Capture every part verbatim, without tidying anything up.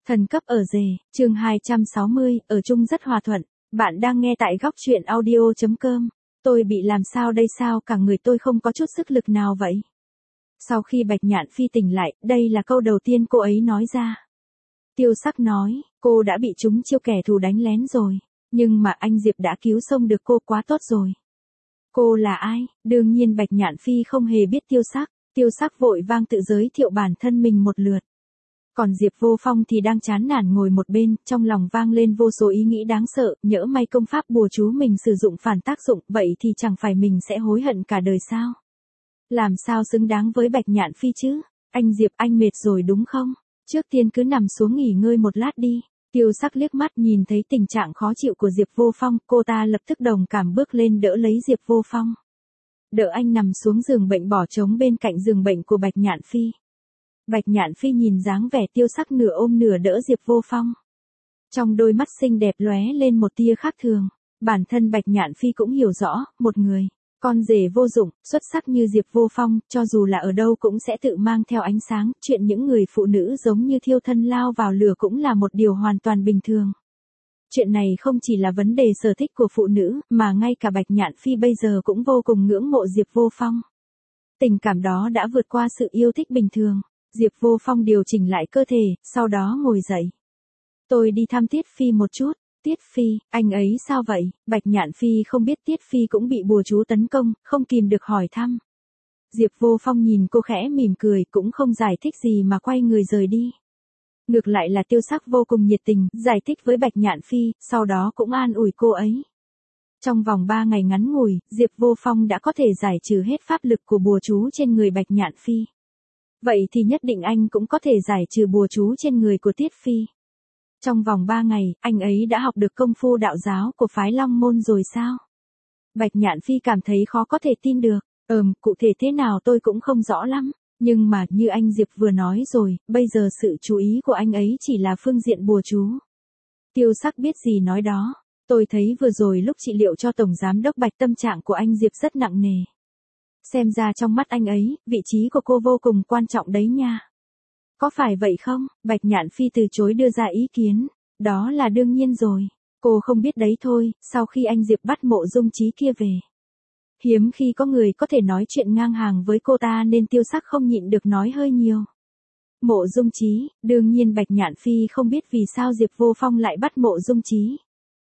Thần cấp ở rể, chương hai trăm sáu mươi, ở chung rất hòa thuận. Bạn đang nghe tại góc truyện audio chấm com. Tôi bị làm sao đây, sao cả người tôi không có chút sức lực nào vậy? Sau khi Bạch Nhạn Phi tỉnh lại, đây là câu đầu tiên cô ấy nói ra. Tiêu Sắc nói, cô đã bị chúng chiêu kẻ thù đánh lén rồi. Nhưng mà anh Diệp đã cứu sống được cô, quá tốt rồi. Cô là ai? Đương nhiên Bạch Nhạn Phi không hề biết Tiêu Sắc. Tiêu Sắc vội vang tự giới thiệu bản thân mình một lượt. Còn Diệp Vô Phong thì đang chán nản ngồi một bên, trong lòng vang lên vô số ý nghĩ đáng sợ, nhỡ may công pháp bùa chú mình sử dụng phản tác dụng, vậy thì chẳng phải mình sẽ hối hận cả đời sao? Làm sao xứng đáng với Bạch Nhạn Phi chứ? Anh Diệp, anh mệt rồi đúng không? Trước tiên cứ nằm xuống nghỉ ngơi một lát đi. Tiêu Sắc liếc mắt nhìn thấy tình trạng khó chịu của Diệp Vô Phong, cô ta lập tức đồng cảm bước lên đỡ lấy Diệp Vô Phong. Đỡ anh nằm xuống giường bệnh bỏ trống bên cạnh giường bệnh của Bạch Nhạn Phi. Bạch Nhạn Phi nhìn dáng vẻ Tiêu Sắc nửa ôm nửa đỡ Diệp Vô Phong. Trong đôi mắt xinh đẹp lóe lên một tia khác thường. Bản thân Bạch Nhạn Phi cũng hiểu rõ, một người, con rể vô dụng, xuất sắc như Diệp Vô Phong, cho dù là ở đâu cũng sẽ tự mang theo ánh sáng, chuyện những người phụ nữ giống như thiêu thân lao vào lửa cũng là một điều hoàn toàn bình thường. Chuyện này không chỉ là vấn đề sở thích của phụ nữ, mà ngay cả Bạch Nhạn Phi bây giờ cũng vô cùng ngưỡng mộ Diệp Vô Phong. Tình cảm đó đã vượt qua sự yêu thích bình thường. Diệp Vô Phong điều chỉnh lại cơ thể, sau đó ngồi dậy. Tôi đi thăm Tiết Phi một chút. Tiết Phi, anh ấy sao vậy? Bạch Nhạn Phi không biết Tiết Phi cũng bị bùa chú tấn công, không kìm được hỏi thăm. Diệp Vô Phong nhìn cô khẽ mỉm cười, cũng không giải thích gì mà quay người rời đi. Ngược lại là Tiêu Sắc vô cùng nhiệt tình, giải thích với Bạch Nhạn Phi, sau đó cũng an ủi cô ấy. Trong vòng ba ngày ngắn ngủi, Diệp Vô Phong đã có thể giải trừ hết pháp lực của bùa chú trên người Bạch Nhạn Phi. Vậy thì nhất định anh cũng có thể giải trừ bùa chú trên người của Tiết Phi. Trong vòng ba ngày, anh ấy đã học được công phu đạo giáo của phái Long Môn rồi sao? Bạch Nhạn Phi cảm thấy khó có thể tin được. Ừm, cụ thể thế nào tôi cũng không rõ lắm. Nhưng mà như anh Diệp vừa nói rồi, bây giờ sự chú ý của anh ấy chỉ là phương diện bùa chú. Tiêu Sắc biết gì nói đó. Tôi thấy vừa rồi lúc trị liệu cho Tổng Giám đốc Bạch tâm trạng của anh Diệp rất nặng nề. Xem ra trong mắt anh ấy, vị trí của cô vô cùng quan trọng đấy nha. Có phải vậy không? Bạch Nhạn Phi từ chối đưa ra ý kiến. Đó là đương nhiên rồi. Cô không biết đấy thôi, sau khi anh Diệp bắt Mộ Dung Chí kia về. Hiếm khi có người có thể nói chuyện ngang hàng với cô ta nên Tiêu Sắc không nhịn được nói hơi nhiều. Mộ Dung Chí, đương nhiên Bạch Nhạn Phi không biết vì sao Diệp Vô Phong lại bắt Mộ Dung Chí.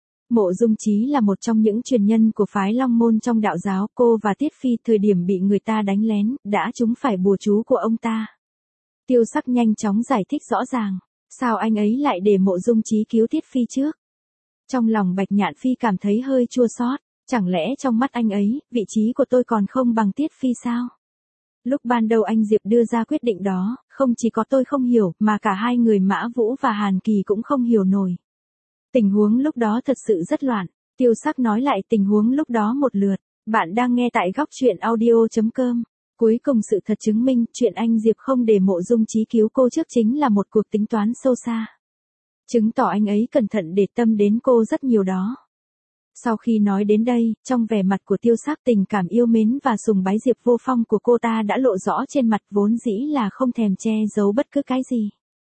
Mộ Dung Chí là một trong những truyền nhân của phái Long Môn trong đạo giáo, cô và Tiết Phi thời điểm bị người ta đánh lén, đã trúng phải bùa chú của ông ta. Tiêu Sắc nhanh chóng giải thích rõ ràng, sao anh ấy lại để Mộ Dung Chí cứu Tiết Phi trước? Trong lòng Bạch Nhạn Phi cảm thấy hơi chua xót, chẳng lẽ trong mắt anh ấy, vị trí của tôi còn không bằng Tiết Phi sao? Lúc ban đầu anh Diệp đưa ra quyết định đó, không chỉ có tôi không hiểu, mà cả hai người Mã Vũ và Hàn Kỳ cũng không hiểu nổi. Tình huống lúc đó thật sự rất loạn. Tiêu Sắc nói lại tình huống lúc đó một lượt. Bạn đang nghe tại góc truyện audio chấm com. Cuối cùng sự thật chứng minh, chuyện anh Diệp không để Mộ Dung Chí cứu cô trước chính là một cuộc tính toán sâu xa. Chứng tỏ anh ấy cẩn thận để tâm đến cô rất nhiều đó. Sau khi nói đến đây, trong vẻ mặt của Tiêu Sắc tình cảm yêu mến và sùng bái Diệp Vô Phong của cô ta đã lộ rõ trên mặt, vốn dĩ là không thèm che giấu bất cứ cái gì.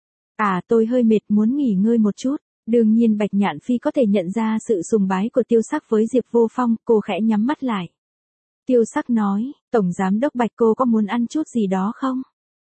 À, tôi hơi mệt muốn nghỉ ngơi một chút. Đương nhiên Bạch Nhạn Phi có thể nhận ra sự sùng bái của Tiêu Sắc với Diệp Vô Phong, cô khẽ nhắm mắt lại. Tiêu Sắc nói, Tổng Giám đốc Bạch, cô có muốn ăn chút gì đó không?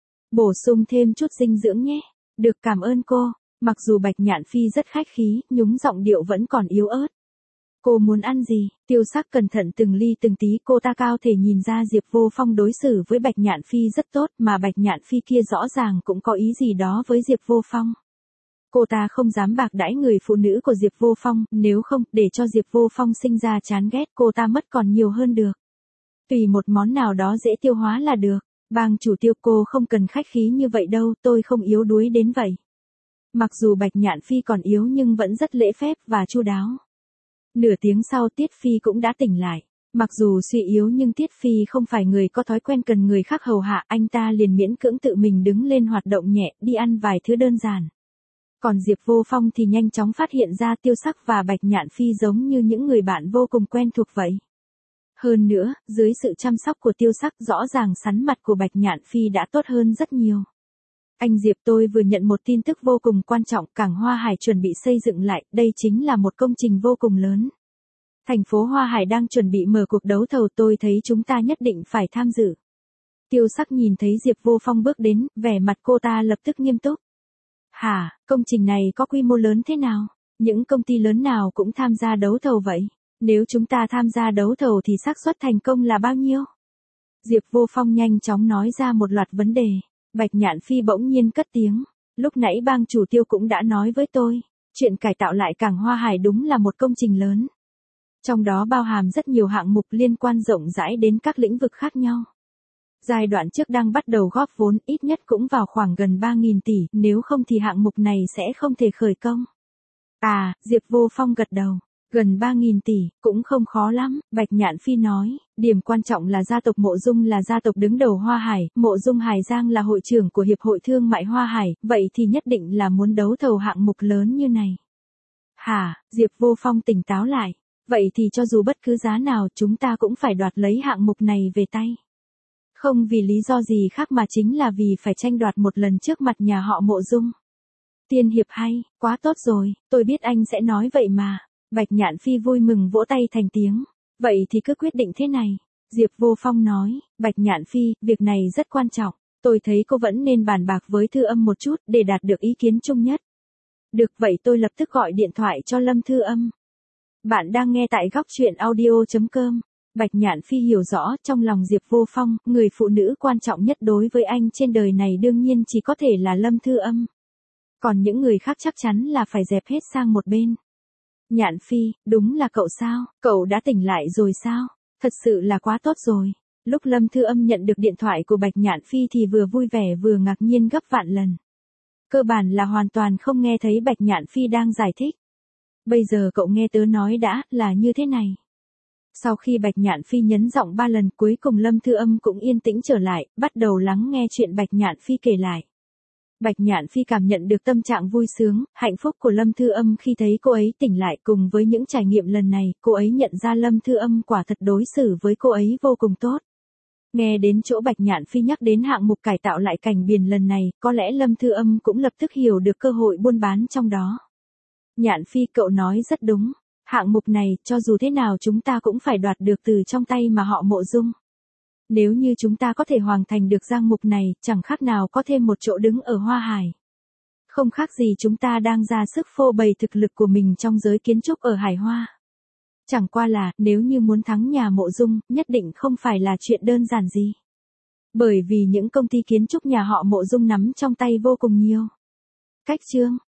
Bổ sung thêm chút dinh dưỡng nhé. Được, cảm ơn cô. Mặc dù Bạch Nhạn Phi rất khách khí, nhúng giọng điệu vẫn còn yếu ớt. Cô muốn ăn gì? Tiêu Sắc cẩn thận từng ly từng tí, cô ta cao thể nhìn ra Diệp Vô Phong đối xử với Bạch Nhạn Phi rất tốt, mà Bạch Nhạn Phi kia rõ ràng cũng có ý gì đó với Diệp Vô Phong. Cô ta không dám bạc đãi người phụ nữ của Diệp Vô Phong, nếu không, để cho Diệp Vô Phong sinh ra chán ghét, cô ta mất còn nhiều hơn được. Tùy một món nào đó dễ tiêu hóa là được. Bang chủ Tiêu, cô không cần khách khí như vậy đâu, tôi không yếu đuối đến vậy. Mặc dù Bạch Nhạn Phi còn yếu nhưng vẫn rất lễ phép và chu đáo. Nửa tiếng sau Tiết Phi cũng đã tỉnh lại. Mặc dù suy yếu nhưng Tiết Phi không phải người có thói quen cần người khác hầu hạ, anh ta liền miễn cưỡng tự mình đứng lên hoạt động nhẹ, đi ăn vài thứ đơn giản. Còn Diệp Vô Phong thì nhanh chóng phát hiện ra Tiêu Sắc và Bạch Nhạn Phi giống như những người bạn vô cùng quen thuộc vậy. Hơn nữa, dưới sự chăm sóc của Tiêu Sắc rõ ràng sắn mặt của Bạch Nhạn Phi đã tốt hơn rất nhiều. Anh Diệp, tôi vừa nhận một tin tức vô cùng quan trọng, cảng Hoa Hải chuẩn bị xây dựng lại, đây chính là một công trình vô cùng lớn. Thành phố Hoa Hải đang chuẩn bị mở cuộc đấu thầu, tôi thấy chúng ta nhất định phải tham dự. Tiêu Sắc nhìn thấy Diệp Vô Phong bước đến, vẻ mặt cô ta lập tức nghiêm túc. Hả, công trình này có quy mô lớn thế nào? Những công ty lớn nào cũng tham gia đấu thầu vậy? Nếu chúng ta tham gia đấu thầu thì xác suất thành công là bao nhiêu? Diệp Vô Phong nhanh chóng nói ra một loạt vấn đề. Bạch Nhạn Phi bỗng nhiên cất tiếng. Lúc nãy bang chủ Tiêu cũng đã nói với tôi, chuyện cải tạo lại cảng Hoa Hải đúng là một công trình lớn. Trong đó bao hàm rất nhiều hạng mục liên quan rộng rãi đến các lĩnh vực khác nhau. Giai đoạn trước đang bắt đầu góp vốn, ít nhất cũng vào khoảng gần ba nghìn tỷ, nếu không thì hạng mục này sẽ không thể khởi công. À, Diệp Vô Phong gật đầu. Gần ba nghìn tỷ, cũng không khó lắm, Bạch Nhạn Phi nói, điểm quan trọng là gia tộc Mộ Dung là gia tộc đứng đầu Hoa Hải, Mộ Dung Hải Giang là hội trưởng của Hiệp hội Thương mại Hoa Hải, vậy thì nhất định là muốn đấu thầu hạng mục lớn như này. Hả, Diệp Vô Phong tỉnh táo lại, vậy thì cho dù bất cứ giá nào chúng ta cũng phải đoạt lấy hạng mục này về tay. Không vì lý do gì khác mà chính là vì phải tranh đoạt một lần trước mặt nhà họ Mộ Dung. Tiên hiệp hay, quá tốt rồi, tôi biết anh sẽ nói vậy mà. Bạch Nhạn Phi vui mừng vỗ tay thành tiếng. Vậy thì cứ quyết định thế này. Diệp Vô Phong nói, Bạch Nhạn Phi, việc này rất quan trọng. Tôi thấy cô vẫn nên bàn bạc với Thư Âm một chút để đạt được ý kiến chung nhất. Được, vậy tôi lập tức gọi điện thoại cho Lâm Thư Âm. Bạn đang nghe tại góc truyện audio chấm com. Bạch Nhạn Phi hiểu rõ trong lòng Diệp Vô Phong, người phụ nữ quan trọng nhất đối với anh trên đời này đương nhiên chỉ có thể là Lâm Thư Âm. Còn những người khác chắc chắn là phải dẹp hết sang một bên. Nhạn Phi, đúng là cậu sao? Cậu đã tỉnh lại rồi sao? Thật sự là quá tốt rồi. Lúc Lâm Thư Âm nhận được điện thoại của Bạch Nhạn Phi thì vừa vui vẻ vừa ngạc nhiên gấp vạn lần. Cơ bản là hoàn toàn không nghe thấy Bạch Nhạn Phi đang giải thích. Bây giờ cậu nghe tớ nói đã, là như thế này. Sau khi Bạch Nhạn Phi nhấn giọng ba lần, cuối cùng Lâm Thư Âm cũng yên tĩnh trở lại, bắt đầu lắng nghe chuyện Bạch Nhạn Phi kể lại. Bạch Nhạn Phi cảm nhận được tâm trạng vui sướng, hạnh phúc của Lâm Thư Âm khi thấy cô ấy tỉnh lại, cùng với những trải nghiệm lần này, cô ấy nhận ra Lâm Thư Âm quả thật đối xử với cô ấy vô cùng tốt. Nghe đến chỗ Bạch Nhạn Phi nhắc đến hạng mục cải tạo lại cảnh biển lần này, có lẽ Lâm Thư Âm cũng lập tức hiểu được cơ hội buôn bán trong đó. Nhạn Phi, cậu nói rất đúng. Hạng mục này, cho dù thế nào chúng ta cũng phải đoạt được từ trong tay mà họ Mộ Dung. Nếu như chúng ta có thể hoàn thành được giang mục này, chẳng khác nào có thêm một chỗ đứng ở Hoa Hải. Không khác gì chúng ta đang ra sức phô bày thực lực của mình trong giới kiến trúc ở Hải Hoa. Chẳng qua là, nếu như muốn thắng nhà Mộ Dung, nhất định không phải là chuyện đơn giản gì. Bởi vì những công ty kiến trúc nhà họ Mộ Dung nắm trong tay vô cùng nhiều. Cách chương,